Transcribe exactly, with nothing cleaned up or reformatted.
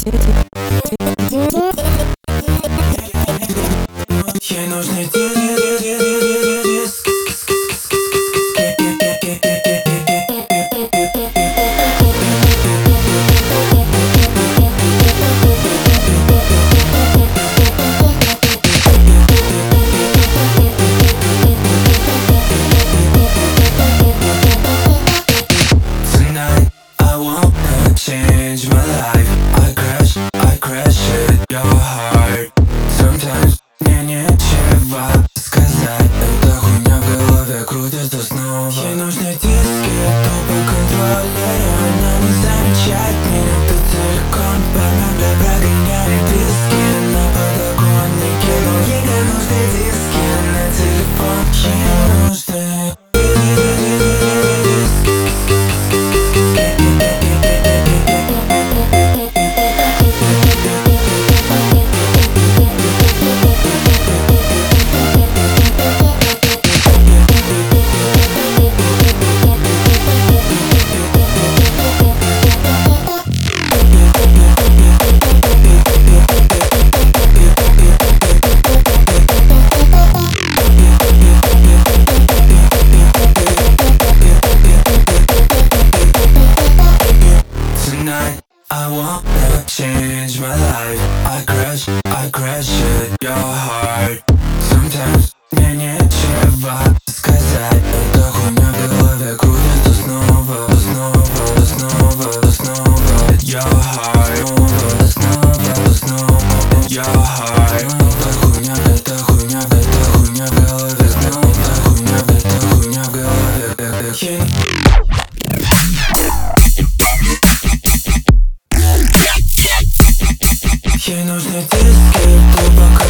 Ей нужны диски. Tonight I wanna change my life. I crash, I crash at your heart. Sometimes мне нечего сказать. Эта хуйня в голове крутится снова. Ей нужны диски, тупо контроллеры. Она не замечает меня тут целиком. Помогай, прогоняй диски на подоконнике. Но ей нужны диски на телефон. Ей нужны Tonight I wanna change my life. I crash, I crash at your heart. Sometimes мне нечего сказать. Эта хуйня в голове крутится снова, снова, снова, снова. At your heart, снова, снова, снова. At your heart. Эта хуйня, эта хуйня, эта хуйня в голове. Эта хуйня, эта хуйня в голове. Ей нужны диски, тупо